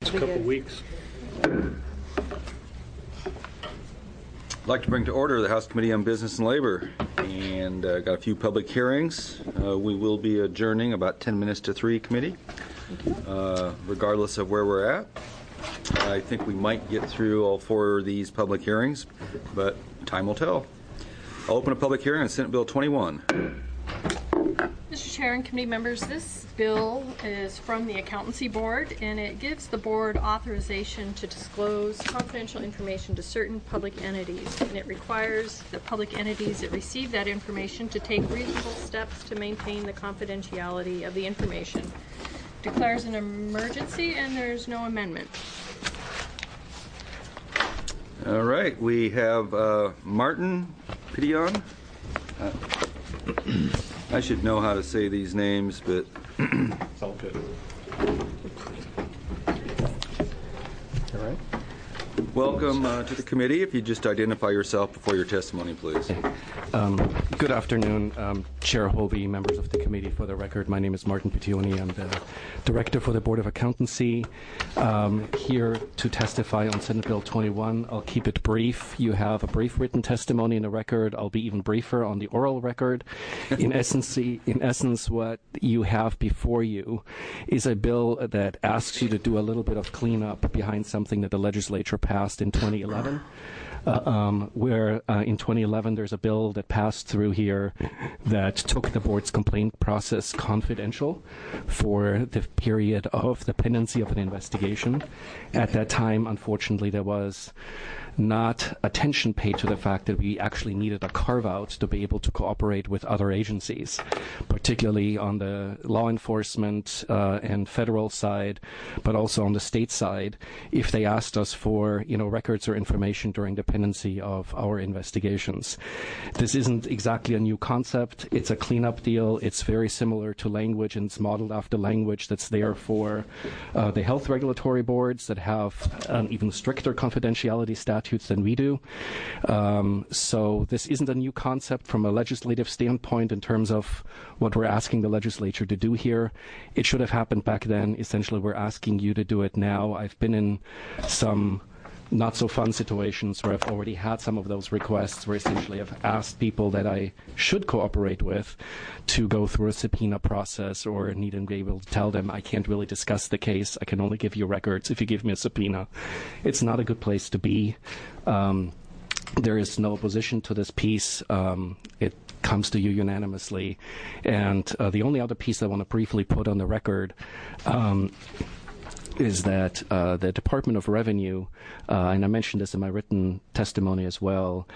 Next couple weeks. I'd like to bring to order the House Committee on Business and Labor, and got a few public hearings. We will be adjourning about 10 minutes to 3 committee, regardless of where we're at. I think we might get through all 4 of these public hearings, but time will tell. I'll open a public hearing on Senate Bill 21. Mr. Chair and committee members, this bill is from the Accountancy Board, and it gives the board authorization to disclose confidential information to certain public entities, and it requires the public entities that receive that information to take reasonable steps to maintain the confidentiality of the information. Declares an emergency, and there's no amendment. All right, we have Martin Petillon. I should know how to say these names, but It's all good. All right. welcome to the committee. If you just identify yourself before your testimony, please. Good afternoon, Chair Hovey, members of the committee. For the record, my name is Martin Petilloni. I'm the Director for the Board of Accountancy. Here to testify on Senate Bill 21. I'll keep it brief. You have a brief written testimony in the record. I'll be even briefer on the oral record. In essence, what you have before you is a bill that asks you to do a little bit of cleanup behind something that the legislature passed in 2011. Where in 2011 there's a bill that passed through here that took the board's complaint process confidential for the period of the pendency of an investigation. At that time, unfortunately, there was not attention paid to the fact that we actually needed a carve-out to be able to cooperate with other agencies, particularly on the law enforcement and federal side, but also on the state side, if they asked us for records or information during the pendency of our investigations. This isn't exactly a new concept. It's a cleanup deal. It's very similar to language, and it's modeled after language that's there for the health regulatory boards that have an even stricter confidentiality statutes than we do. So this isn't a new concept from a legislative standpoint in terms of what we're asking the legislature to do here. It should have happened back then. Essentially, we're asking you to do it now. I've been in some not so fun situations where I've already had some of those requests where essentially I've asked people that I should cooperate with to go through a subpoena process or need to be able to tell them I can't really discuss the case. I can only give you records if you give me a subpoena. It's not a good place to be. There is no opposition to this piece. It comes to you unanimously. And the only other piece I want to briefly put on the record is that the Department of Revenue, and I mentioned this in my written testimony as well,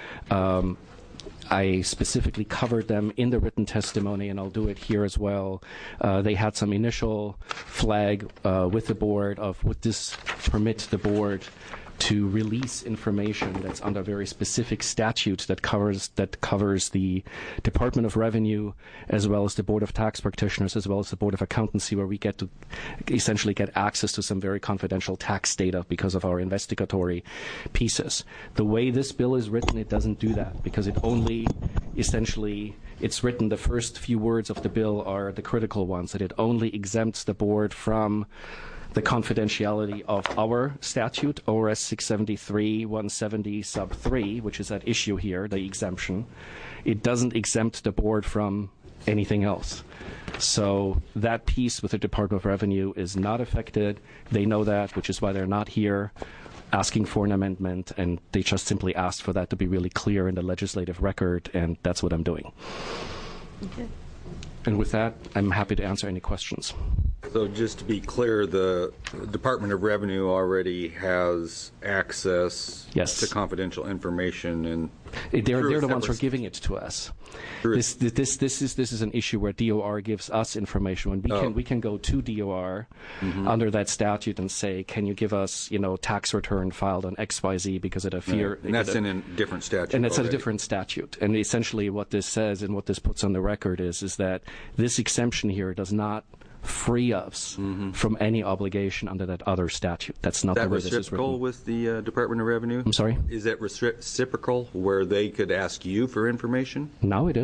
I specifically covered them in the written testimony, and I'll do it here as well. They had some initial flag with the board of would this permit the board to release information that's under a very specific statute that covers the Department of Revenue as well as the Board of Tax Practitioners as well as the Board of Accountancy, where we get to essentially get access to some very confidential tax data because of our investigatory pieces. The way this bill is written, it doesn't do that because it only essentially it's written, the first few words of the bill are the critical ones, that it only exempts the board from the confidentiality of our statute, ORS 673-170 sub 3, which is at issue here, the exemption. It doesn't exempt the board from anything else. So that piece with the Department of Revenue is not affected. They know that, which is why they're not here asking for an amendment, and they just simply asked for that to be really clear in the legislative record, and that's what I'm doing. Okay. And with that, I'm happy to answer any questions. So just to be clear, the Department of Revenue already has access to confidential information, and they're the ones who are giving it to us. This is an issue where DOR gives us information. When we can go to DOR under that statute and say, can you give us tax return filed on XYZ because it appears and that's in a different statute. And it's a different statute. And essentially what this says and what this puts on the record is that this exemption here does not free us from any obligation under that other statute. That's not the way this is written. Is that reciprocal with the Department of Revenue? I'm sorry? Is that reciprocal where they could ask you for information? No, it is.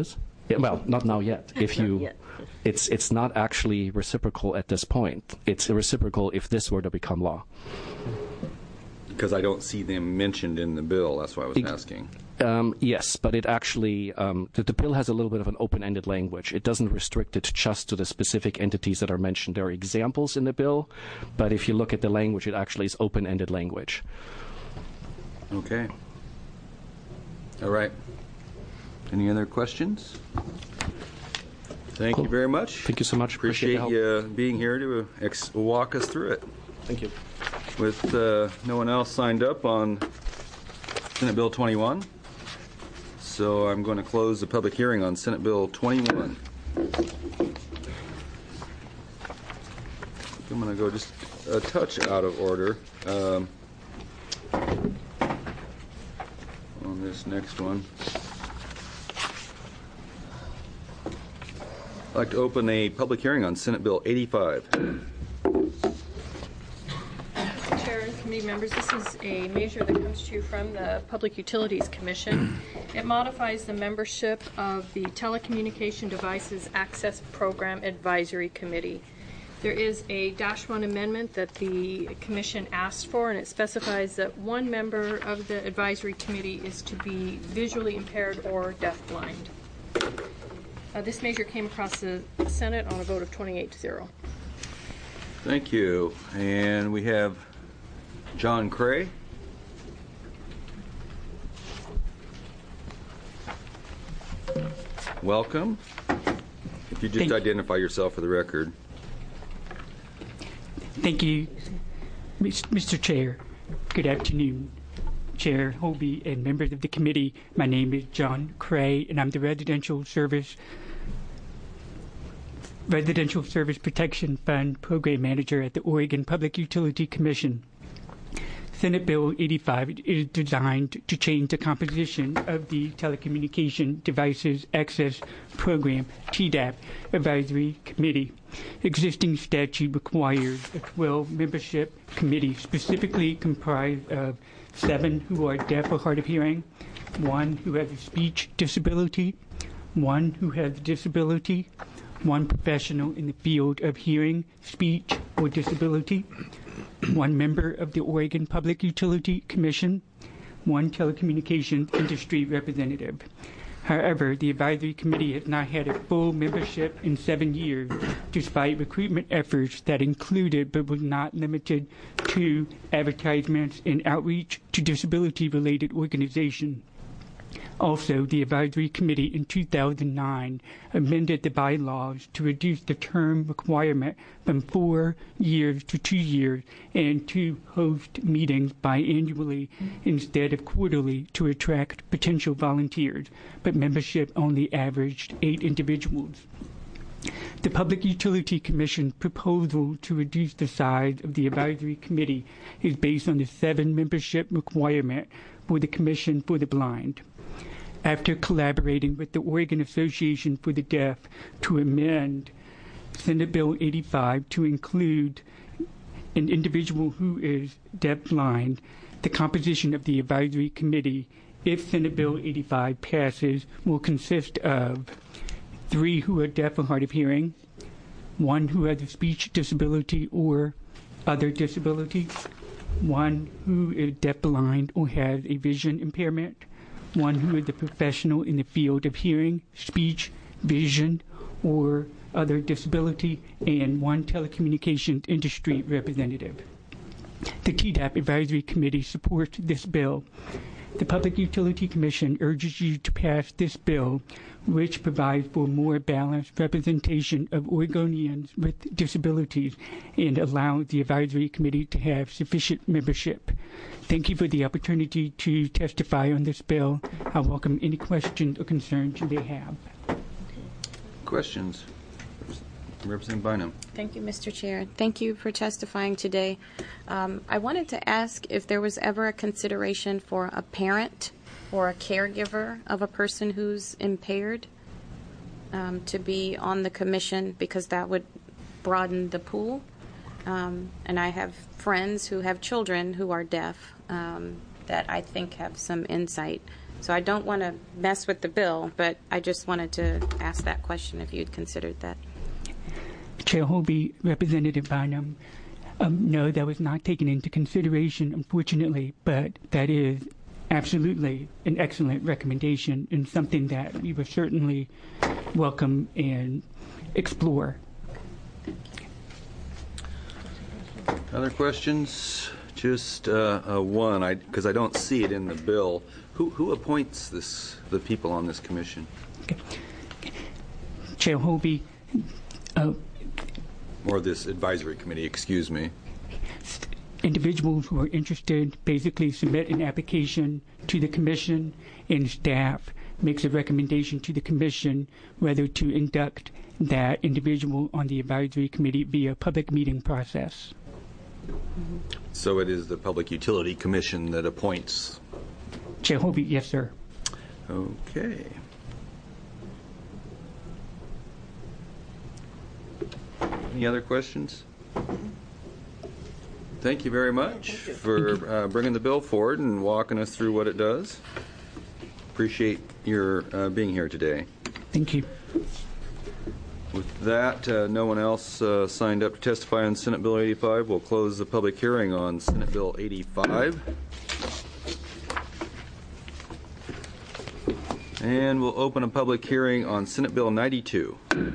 Yeah, well, not now yet. If you, yet. it's not actually reciprocal at this point. It's reciprocal if this were to become law. Because I don't see them mentioned in the bill. That's why I was asking. Yes, but it actually, the bill has a little bit of an open-ended language. It doesn't restrict it just to the specific entities that are mentioned. There are examples in the bill, but if you look at the language, it actually is open-ended language. Okay. All right. Any other questions? Thank Cool. you very much. Thank you so much. Appreciate the you being here to walk us through it. Thank you. With no one else signed up on Senate Bill 21, so I'm going to close the public hearing on Senate Bill 21. I'm going to go just a touch out of order on this next one. I'd like to open a public hearing on Senate Bill 85. Chair and committee members, this is a measure that comes to you from the Public Utilities Commission. It modifies the membership of the Telecommunication Devices Access Program Advisory Committee. There is a -1 amendment that the Commission asked for, and it specifies that one member of the advisory committee is to be visually impaired or deafblind. This measure came across the Senate on a vote of 28-0. Thank you. And we have John Cray. Welcome. If you just identify yourself for the record. Thank you, Mr. Chair. Good afternoon, Chair Hobie and members of the committee. My name is John Cray, and I'm the Residential Service Protection Fund Program Manager at the Oregon Public Utility Commission. Senate Bill 85 is designed to change the composition of the Telecommunication Devices Access Program, TDAP, Advisory Committee. Existing statute requires a 12-membership committee specifically comprised of 7 who are deaf or hard of hearing, 1 who has a speech disability, 1 who has a disability, 1 professional in the field of hearing, speech, or disability, 1 member of the Oregon Public Utility Commission, 1 telecommunications industry representative. However, the advisory committee has not had a full membership in 7 years, despite recruitment efforts that included but was not limited to advertisements and outreach to disability-related organizations. Also, the advisory committee in 2009 amended the bylaws to reduce the term requirement from 4 years to 2 years and to host meetings biannually instead of quarterly to attract potential volunteers, but membership only averaged 8 individuals. The Public Utility Commission proposal to reduce the size of the advisory committee is based on the 7 membership requirement for the Commission for the Blind. After collaborating with the Oregon Association for the Deaf to amend Senate Bill 85 to include an individual who is deafblind, the composition of the advisory committee, if Senate Bill 85 passes, will consist of 3 who are deaf or hard of hearing, 1 who has a speech disability or other disability, 1 who is deafblind or has a vision impairment, 1 who is a professional in the field of hearing, speech, vision, or other disability, and 1 telecommunications industry representative. The TDAP Advisory Committee supports this bill. The Public Utility Commission urges you to pass this bill, which provides for more balanced representation of Oregonians with disabilities and allows the Advisory Committee to have sufficient membership. Thank you for the opportunity to testify on this bill. I welcome any questions or concerns you may have. Questions? Representative Bynum. Thank you, Mr. Chair. Thank you for testifying today. I wanted to ask if there was ever a consideration for a parent or a caregiver of a person who's impaired to be on the commission, because that would broaden the pool. And I have friends who have children who are deaf that I think have some insight So I don't want to mess with the bill, but I just wanted to ask that question if you'd considered that. Chair Hobie, Representative Bynum, no, that was not taken into consideration, unfortunately, but that is absolutely an excellent recommendation and something that we would certainly welcome and explore. Other questions? Just one, because I don't see it in the bill. Who appoints the people on this commission? Okay. Chair Hobie, Or this advisory committee, excuse me. individuals who are interested basically submit an application to the commission, and staff makes a recommendation to the commission whether to induct that individual on the advisory committee via public meeting process. So it is the Public Utility Commission that appoints. Chair Hobie, yes, sir. Okay. Any other questions? Thank you very much for bringing the bill forward and walking us through what it does. Appreciate your being here today. Thank you. With that, no one else signed up to testify on Senate Bill 85. We'll close the public hearing on Senate Bill 85. And we'll open a public hearing on Senate Bill 92.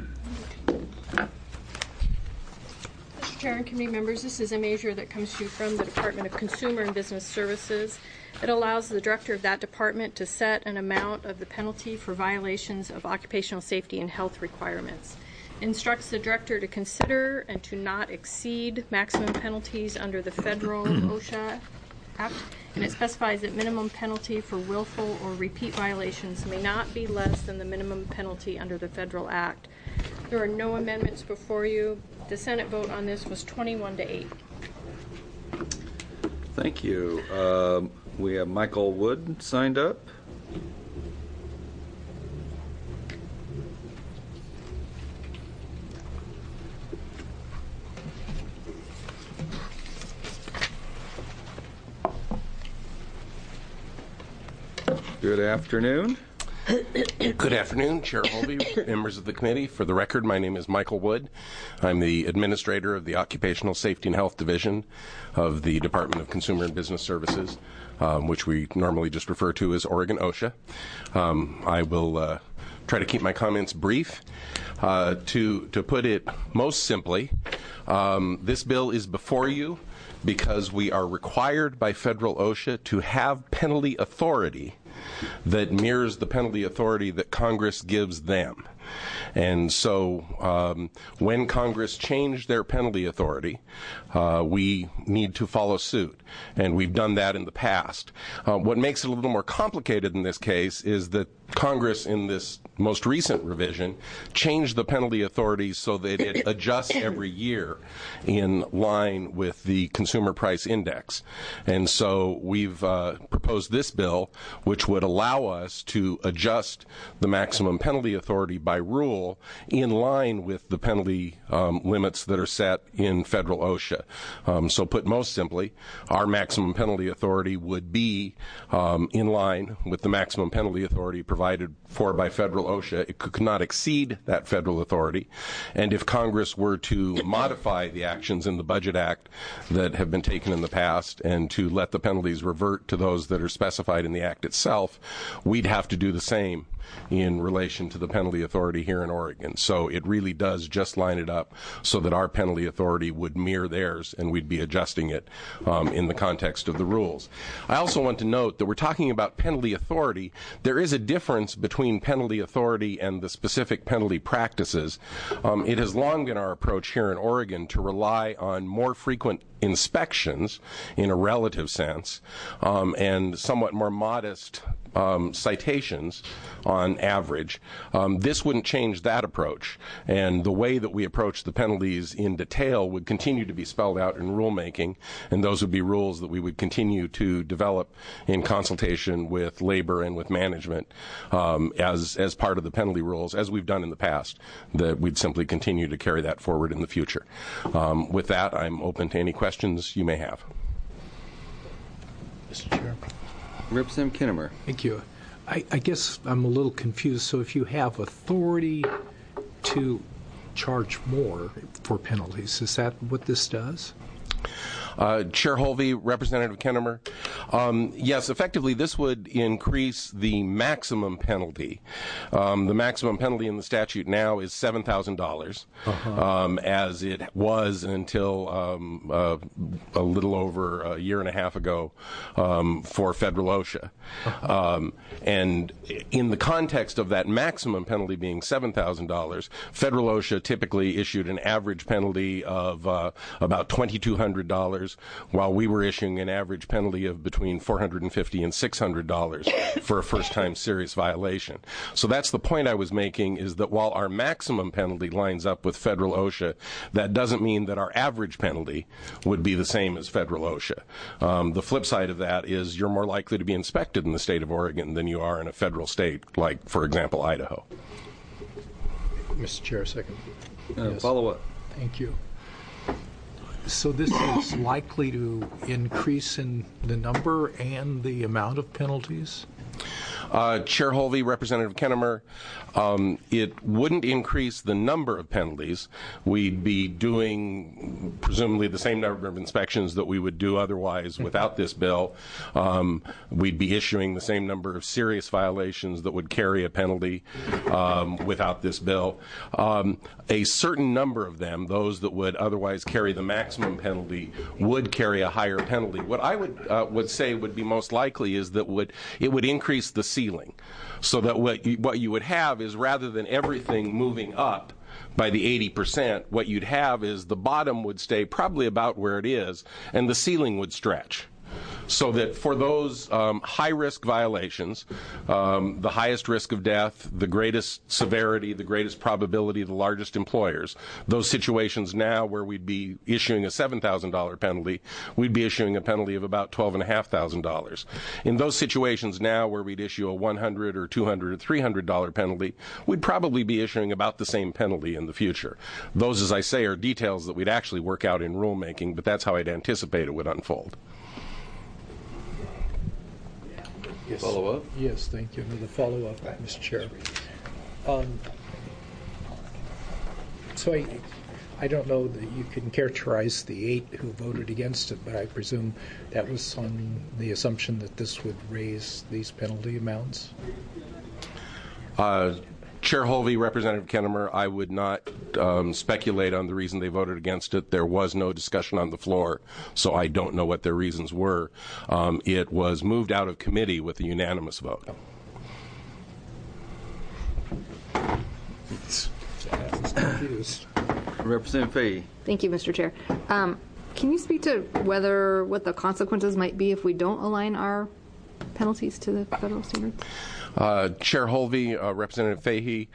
Mr. Chair and committee members, this is a measure that comes to you from the Department of Consumer and Business Services. It allows the director of that department to set an amount of the penalty for violations of occupational safety and health requirements. It instructs the director to consider and to not exceed maximum penalties under the federal OSHA Act, and it specifies that minimum penalty for willful or repeat violations may not be less than the minimum penalty under the federal act. There are no amendments before you. The Senate vote on this was 21-8. Thank you. We have Michael Wood signed up. Good afternoon. Good afternoon, Chair Hobie, members of the committee. For the record, my name is Michael Wood. I'm the administrator of the Occupational Safety and Health Division of the Department of Consumer and Business Services, which we normally just refer to as Oregon OSHA. I will try to keep my comments brief. To put it most simply, this bill is before you because we are required by federal OSHA to have penalty authority that mirrors the penalty authority that Congress gives them. And so when Congress changed their penalty authority, we need to follow suit. And we've done that in the past. What makes it a little more complicated in this case is that Congress, in this most recent revision, changed the penalty authority so that it adjusts every year in line with the Consumer Price Index. And so we've proposed this bill, which would allow us to adjust the maximum penalty authority by rule in line with the penalty limits that are set in federal OSHA. So put most simply, our maximum penalty authority would be in line with the maximum penalty authority provided for by federal OSHA. It could not exceed that federal authority. And if Congress were to modify the actions in the Budget Act that have been taken in the past and to let the penalties revert to those that are specified in the Act itself, we'd have to do the same in relation to the penalty authority here in Oregon. So it really does just line it up so that our penalty authority would mirror theirs, and we'd be adjusting it in the context of the rules. I also want to note that we're talking about penalty authority. There is a difference between penalty authority and the specific penalty practices. It has long been our approach here in Oregon to rely on more frequent inspections in a relative sense and somewhat more modest citations on average. This wouldn't change that approach, and the way that we approach the penalties in detail would continue to be spelled out in rulemaking, and those would be rules that we would continue to develop in consultation with labor and with management as part of the penalty rules, as we've done in the past, that we'd simply continue to carry that forward in the future. With that, I'm open to any questions you may have. Mr. Chair. Representative Kinnemer. Thank you. I guess I'm a little confused. So if you have authority to charge more for penalties, is that what this does? Chair Holvey, Representative Kennemer. Yes, effectively, this would increase the maximum penalty. The maximum penalty in the statute now is $7,000, as it was until a little over a year and a half ago for federal OSHA. And in the context of that maximum penalty being $7,000, federal OSHA typically issued an average penalty of about $2,200, while we were issuing an average penalty of between $450 and $600 for a first-time serious violation. So that's the point I was making, is that while our maximum penalty lines up with federal OSHA, that doesn't mean that our average penalty would be the same as federal OSHA. The flip side of that is you're more likely to be inspected in the state of Oregon than you are in a federal state, like, for example, Idaho. Mr. Chair, second. Yes. Follow up. Thank you. So this is likely to increase in the number and the amount of penalties? Chair Holvey, Representative Kennemer, it wouldn't increase the number of penalties. We'd be doing presumably the same number of inspections that we would do otherwise without this bill. We'd be issuing the same number of serious violations that would carry a penalty without this bill. A certain number of them, those that would otherwise carry the maximum penalty, would carry a higher penalty. What I would say would be most likely is that it would increase the ceiling, so that what you would have is, rather than everything moving up by the 80%, what you'd have is the bottom would stay probably about where it is, and the ceiling would stretch. So that for those high-risk violations, the highest risk of death, the greatest severity, the greatest probability, the largest employers, those situations now where we'd be issuing a $7,000 penalty, we'd be issuing a penalty of about $12,500. In those situations now where we'd issue a $100 or $200 or $300 penalty, we'd probably be issuing about the same penalty in the future. Those, as I say, are details that we'd actually work out in rulemaking, but that's how I'd anticipate it would unfold. Yes. Follow up? Yes, thank you. Another follow-up, Mr. Chair. So I don't know that you can characterize the 8 who voted against it, but I presume that was on the assumption that this would raise these penalty amounts? Chair Holvey, Representative Kennemer, I would not speculate on the reason they voted against it. There was no discussion on the floor, so I don't know what their reasons were. It was moved out of committee with a unanimous vote. Representative Fahey. Thank you, Mr. Chair. Can you speak to what the consequences might be if we don't align our penalties to the federal standards? Chair Holvey, Representative Fahey,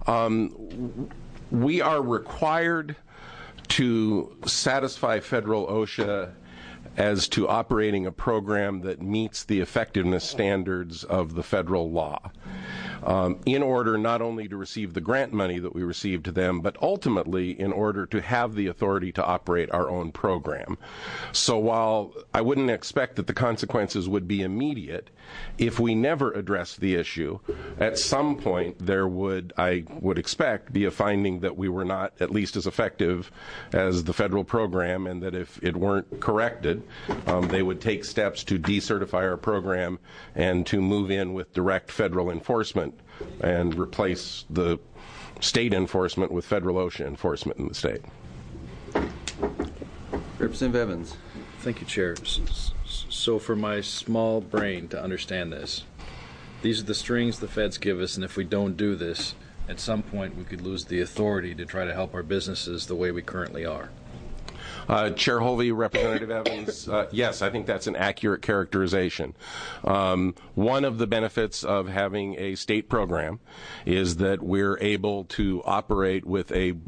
we are required to satisfy federal OSHA as to operating a program that meets the effectiveness standards of the federal law, in order not only to receive the grant money that we receive to them, but ultimately in order to have the authority to operate our own program. So while I wouldn't expect that the consequences would be immediate, if we never address the issue, at some point there would, I would expect, be a finding that we were not at least as effective as the federal program, and that if it weren't corrected, they would take steps to decertify our program and to move in with direct federal enforcement and replace the state enforcement with federal OSHA enforcement in the state. Representative Evans. Thank you, Chair. So for my small brain to understand this, these are the strings the feds give us, and if we don't do this, at some point we could lose the authority to try to help our businesses the way we currently are. Chair Holvey, Representative Evans, yes, I think that's an accurate characterization. One of the benefits of having a state program is that we're able to operate with a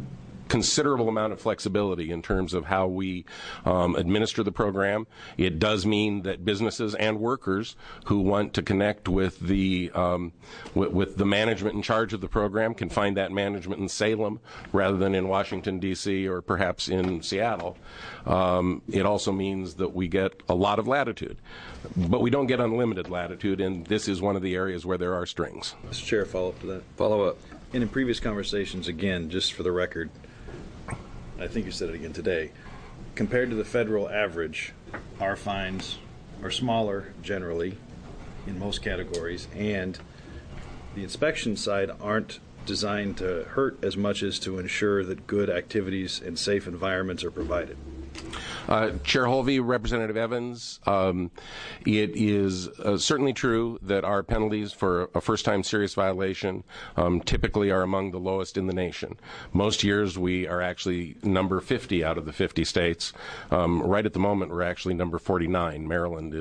considerable amount of flexibility in terms of how we administer the program. It does mean that businesses and workers who want to connect with the management in charge of the program can find that management in Salem rather than in Washington, D.C. or perhaps in Seattle. It also means that we get a lot of latitude, but we don't get unlimited latitude, and this is one of the areas where there are strings. Mr. Chair, follow up to that. Follow up. And in previous conversations, again, just for the record, I think you said it again today, compared to the federal average, our fines are smaller generally in most categories, and the inspection side aren't designed to hurt as much as to ensure that good activities and safe environments are provided. Chair Holvey, Representative Evans, it is certainly true that our penalties for a first-time serious violation typically are among the lowest in the nation. Most years we are actually number 50 out of the 50 states. Right at the moment we're actually number 49. Maryland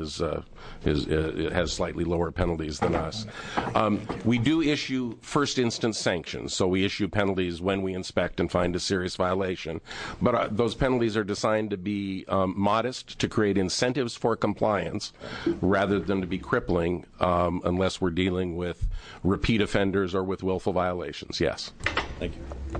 has slightly lower penalties than us. We do issue first-instance sanctions, so we issue penalties when we inspect and find a serious violation. But those penalties are designed to be modest, to create incentives for compliance rather than to be crippling unless we're dealing with repeat offenders or with willful violations. Yes. Thank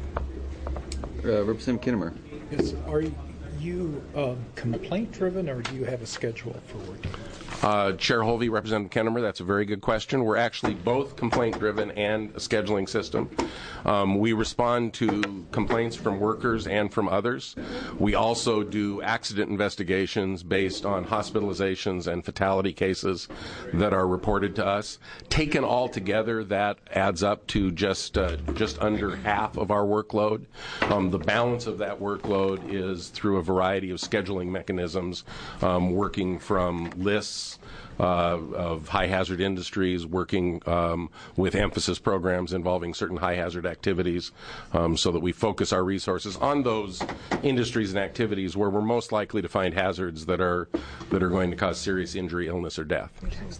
you. Representative Kinnemer. Yes, are you complaint-driven, or do you have a schedule for working? Chair Holvey, Representative Kinnemer, that's a very good question. We're actually both complaint-driven and a scheduling system. We respond to complaints from workers and from others. We also do accident investigations based on hospitalizations and fatality cases that are reported to us. Taken all together, that adds up to just under half of our workload. The balance of that workload is through a variety of scheduling mechanisms, working from lists of high-hazard industries, working with emphasis programs involving certain high-hazard activities, so that we focus our resources on those industries and activities where we're most likely to find hazards that are going to cause serious injury, illness, or death.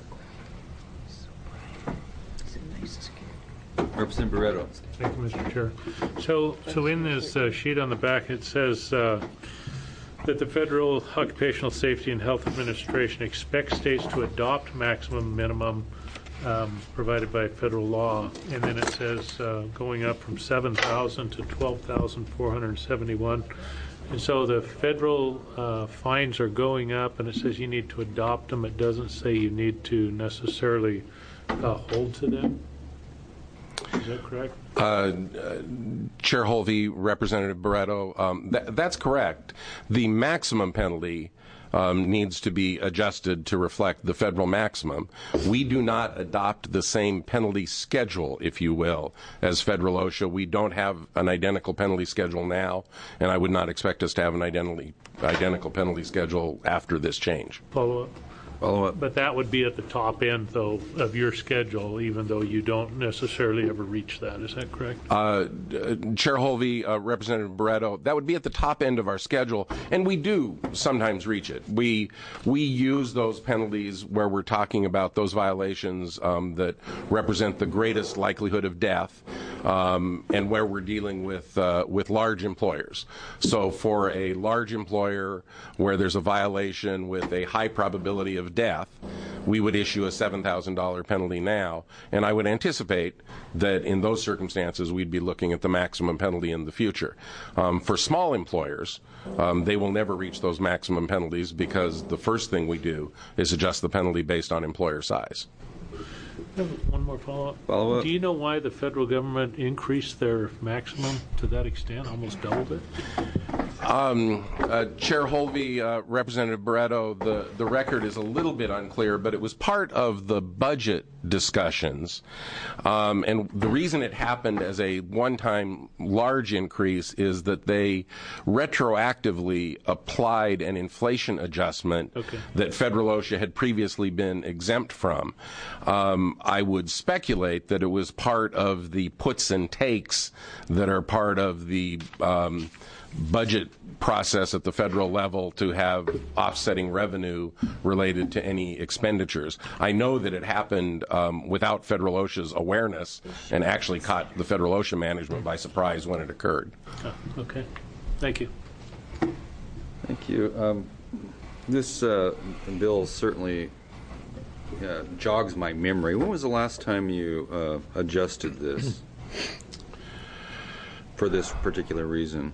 Representative Barreto. Thank you, Mr. Chair. So in this sheet on the back, it says that the Federal Occupational Safety and Health Administration expects states to adopt maximum minimum provided by federal law, and then it says going up from 7,000 to 12,471. And so the federal fines are going up, and it says you need to adopt them. It doesn't say you need to necessarily hold to them. Is that correct? Chair Holvey, Representative Barreto, that's correct. The maximum penalty needs to be adjusted to reflect the federal maximum. We do not adopt the same penalty schedule, if you will, as federal OSHA. We don't have an identical penalty schedule now, and I would not expect us to have an identical penalty schedule after this change. Follow up. Follow up. But that would be at the top end, though, of your schedule, even though you don't necessarily ever reach that. Is that correct? Chair Holvey, Representative Barreto, that would be at the top end of our schedule, and we do sometimes reach it. We use those penalties where we're talking about those violations that represent the greatest likelihood of death, and where we're dealing with large employers. So for a large employer where there's a violation with a high probability of death, we would issue a $7,000 penalty now, and I would anticipate that in those circumstances we'd be looking at the maximum penalty in the future. For small employers, they will never reach those maximum penalties because the first thing we do is adjust the penalty based on employer size. One more follow-up. Follow-up. Do you know why the federal government increased their maximum to that extent, almost doubled it? Chair Holvey, Representative Barreto, the record is a little bit unclear, but it was part of the budget discussions. And the reason it happened as a one-time large increase is that they retroactively applied an inflation adjustment that federal OSHA had previously been exempt from. I would speculate that it was part of the puts and takes that are part of the budget process at the federal level to have offsetting revenue related to any expenditures. I know that it happened without federal OSHA's awareness and actually caught the federal OSHA management by surprise when it occurred. Oh, okay. Thank you. Thank you. This bill certainly jogs my memory. When was the last time you adjusted this for this particular reason?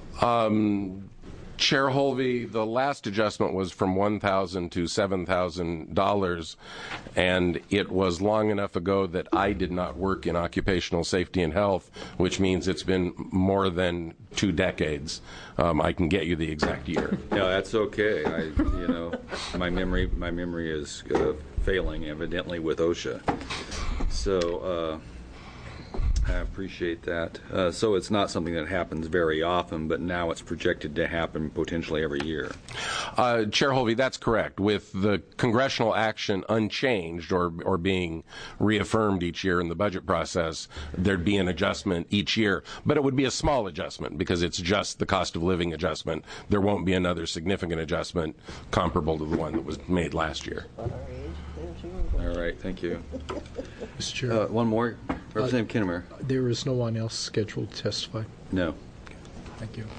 Chair Holvey, the last adjustment was from $1,000 to $7,000, and it was long enough ago that I did not work in occupational safety and health, which means it's been more than 2 decades. I can get you the exact year. Yeah, that's okay. My memory is failing evidently with OSHA. So I appreciate that. So it's not something that happens very often, but now it's projected to happen potentially every year. Chair Holvey, that's correct. With the congressional action unchanged or being reaffirmed each year in the budget process, there'd be an adjustment each year. But it would be a small adjustment because it's just the cost of living adjustment. There won't be another significant adjustment comparable to the one that was made last year. All right, thank you. Mr. Chair. One more. Representative Kinnemer. There is no one else scheduled to testify? No. Thank you.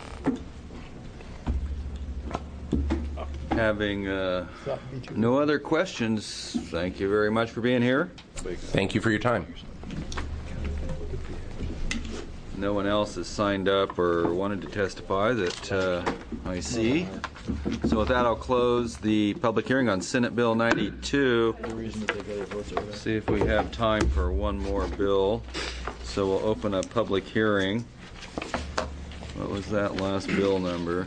Having no other questions, thank you very much for being here. Thank you for your time. No one else has signed up or wanted to testify that I see. So with that, I'll close the public hearing on Senate Bill 92. See if we have time for one more bill. So we'll open a public hearing. What was that last bill number?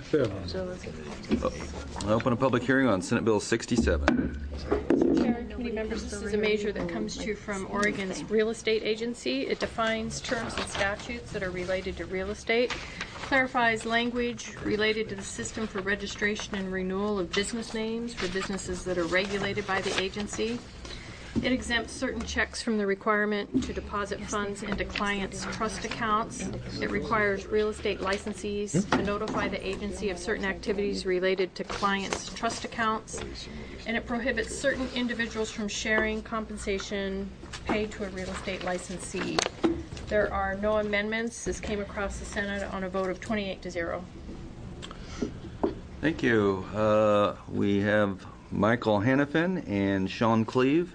I'll open a public hearing on Senate Bill 67. Chair and committee members, this is a measure that comes to you from Oregon's real estate agency. It defines terms and statutes that are related to real estate, clarifies language related to the system for registration and renewal of business names for businesses that are regulated by the agency. It exempts certain checks from the requirement to deposit funds into clients' trust accounts. It requires real estate licensees to notify the agency of certain activities related to clients' trust accounts. And it prohibits certain individuals from sharing compensation paid to a real estate licensee. There are no amendments. This came across the Senate on a vote of 28-0. Thank you. We have Michael Hannafin and Sean Cleve.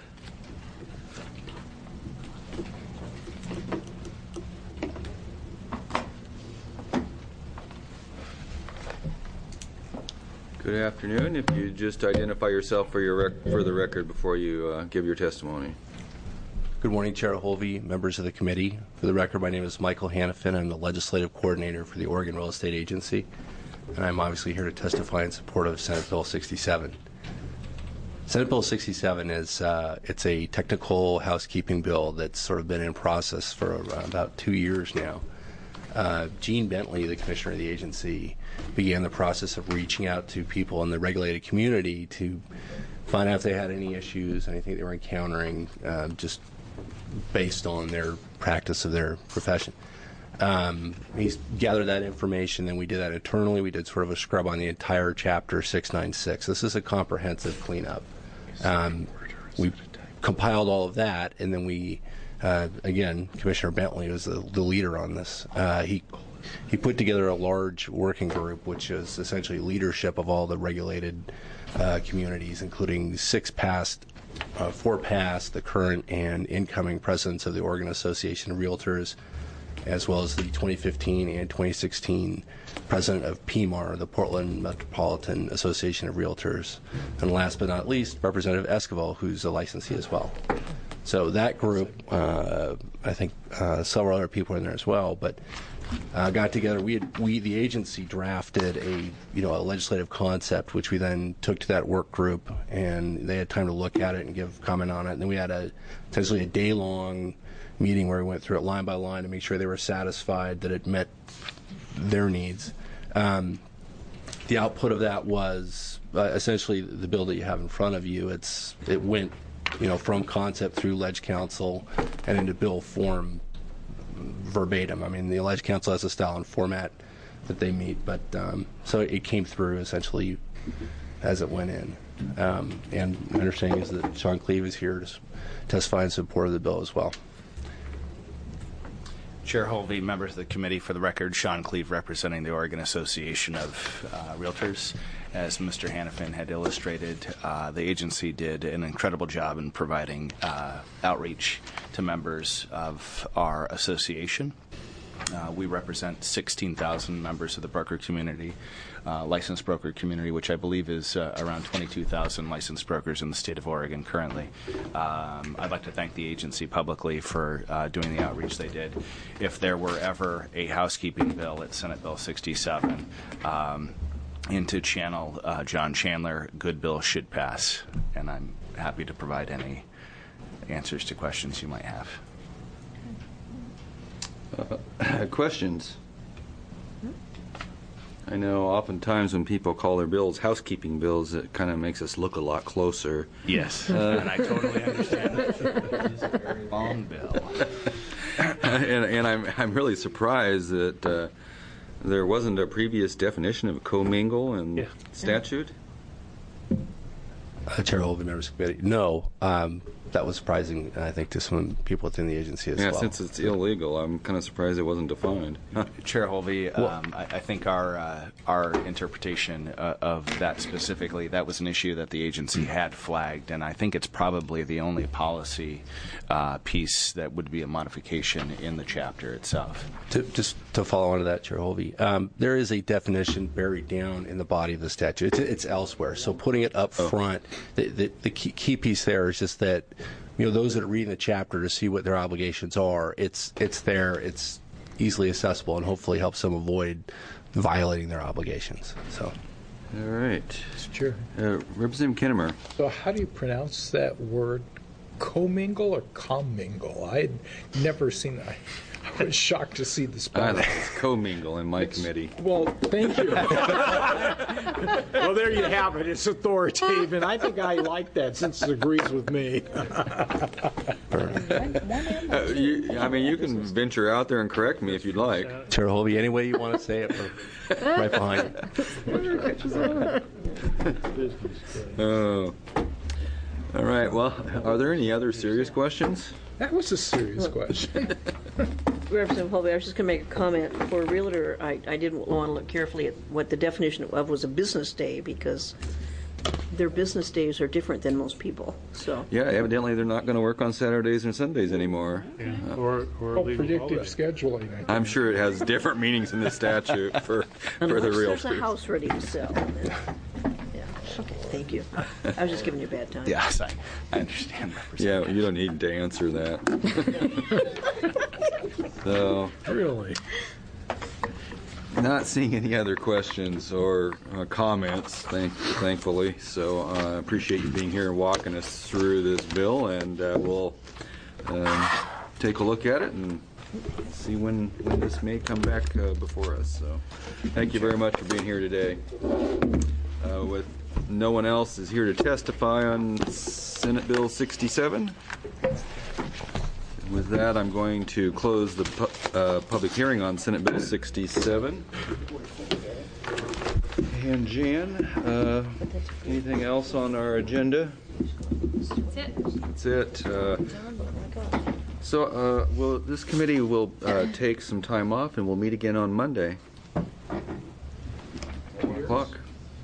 Good afternoon. If you just identify yourself for the record before you give your testimony. Good morning, Chair Holvey, members of the committee. For the record, my name is Michael Hannafin. I'm the legislative coordinator for the Oregon Real Estate Agency, and I'm obviously here to testify in support of Senate Bill 67. Senate Bill 67 is it's a technical housekeeping bill that's sort of been in process for about 2 years now. Gene Bentley, the commissioner of the agency, began the process of reaching out to people in the regulated community to find out if they had any issues, anything they were encountering, just based on their practice of their profession. He's gathered that information, and we did that internally. We did sort of a scrub on the entire Chapter 696. This is a comprehensive cleanup. We compiled all of that, and then we again, Commissioner Bentley was the leader on this. He put together a large working group, which is essentially leadership of all the regulated communities, including 4 past, the current and incoming presidents of the Oregon Association of Realtors, as well as the 2015 and 2016 president of PMAR, the Portland Metropolitan Association of Realtors, and last but not least, Representative Esquivel, who's a licensee as well. So that group, I think several other people in there as well, but got together. We, the agency, drafted a legislative concept, which we then took to that work group, and they had time to look at it and give comment on it. And then we had essentially a day-long meeting where we went through it line by line to make sure they were satisfied that it met their needs. The output of that was essentially the bill that you have in front of you. It went from concept through Ledge Council and into bill form verbatim. I mean, the Ledge Council has a style and format that they meet. But so it came through essentially as it went in. And my understanding is that Sean Cleve is here to testify in support of the bill as well. Chair Holvey, members of the committee, for the record, Sean Cleve representing the Oregon Association of Realtors. As Mr. Hanifin had illustrated, the agency did an incredible job in providing outreach to members of our association. We represent 16,000 members of the broker community, licensed broker community, which I believe is around 22,000 licensed brokers in the state of Oregon currently. I'd like to thank the agency publicly for doing the outreach they did. If there were ever a housekeeping bill at Senate Bill 67 into channel John Chandler, good bill should pass, and I'm happy to provide any answers to questions you might have. Questions? I know oftentimes when people call their bills housekeeping bills, it kind of makes us look a lot closer. Yes, and I totally understand that. It is a very long bill. and I'm really surprised that there wasn't a previous definition of commingle in statute. Chair Holvey, members of the committee. No, that was surprising, I think, to some people within the agency as well. Yeah, since it's illegal, I'm kind of surprised it wasn't defined. Chair Holvey, I think our interpretation of that specifically, that was an issue that the agency had flagged, and I think it's probably the only policy piece that would be a modification in the chapter itself. Just to follow on to that, Chair Holvey, there is a definition buried down in the body of the statute. It's elsewhere, so putting it up front, the key piece there is just that, those that are reading the chapter to see what their obligations are, it's there, it's easily accessible, and hopefully helps them avoid violating their obligations. So, all right, Mr. Chair. Representative Kinnemer. So, how do you pronounce that word? Commingle or commingle? I had never seen that. I was shocked to see the spelling. It's commingle in my committee. Well, thank you. Well, there you have it. It's authoritative, and I think I like that since it agrees with me. You can venture out there and correct me if you'd like. Chair Holvey, any way you want to say it, we're right behind you. All right. Well, are there any other serious questions? That was a serious question. Representative Holvey, I was just going to make a comment. For a realtor, I didn't want to look carefully at what the definition of was a business day, because their business days are different than most people. So yeah, evidently they're not going to work on Saturdays and Sundays anymore. Yeah. Or predictive scheduling. I'm sure it has different meanings in the statute for the realtors. There's a house ready to sell. Okay, thank you. I was just giving you a bad time. Yes, I understand. Yeah, you don't need to answer that. So, really? Not seeing any other questions or comments, thankfully. So I appreciate you being here and walking us through this bill, and we'll take a look at it and see when this may come back before us. So thank you very much for being here today. With no one else is here to testify on Senate Bill 67. With that, I'm going to close the public hearing on Senate Bill 67. And Jan, anything else on our agenda? That's it. So, this committee will take some time off, and we'll meet again on Monday. 1 o'clock.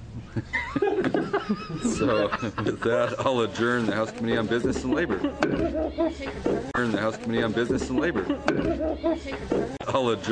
So, with that, I'll adjourn the House Committee on Business and Labor. I'll adjourn.